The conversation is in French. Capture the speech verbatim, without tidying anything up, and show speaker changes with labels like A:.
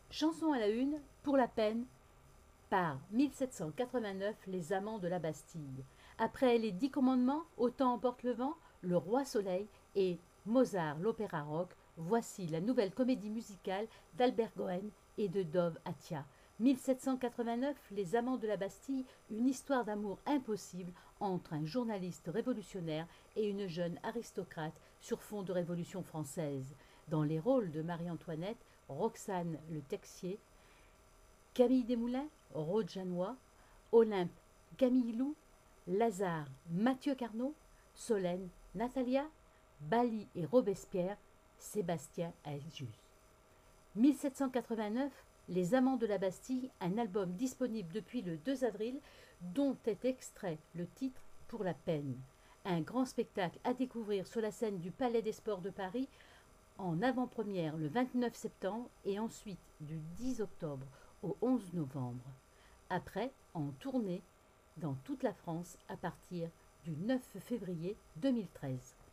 A: Chanson à la une, pour la peine, par mille sept cent quatre-vingt-neuf, les amants de la Bastille. Après les Dix Commandements, Autant emporte le vent, Le Roi Soleil et Mozart, l'opéra rock, voici la nouvelle comédie musicale d'Albert Goen et de Dov Attia. mille sept cent quatre-vingt-neuf, Les amants de la Bastille, une histoire d'amour impossible entre un journaliste révolutionnaire et une jeune aristocrate sur fond de Révolution française. Dans les rôles de Marie-Antoinette, Roxane Le Texier, Camille Desmoulins, Rode Janois, Olympe Camille-Lou, Lazare Mathieu Carnot, Solène Natalia, Bali et Robespierre, Sébastien Aljus. mille sept cent quatre-vingt-neuf, Les Amants de la Bastille, un album disponible depuis le deux avril, dont est extrait le titre Pour la peine. Un grand spectacle à découvrir sur la scène du Palais des Sports de Paris en avant-première le vingt-neuf septembre et ensuite du dix octobre au onze novembre. Après, en tournée dans toute la France à partir du neuf février deux mille treize.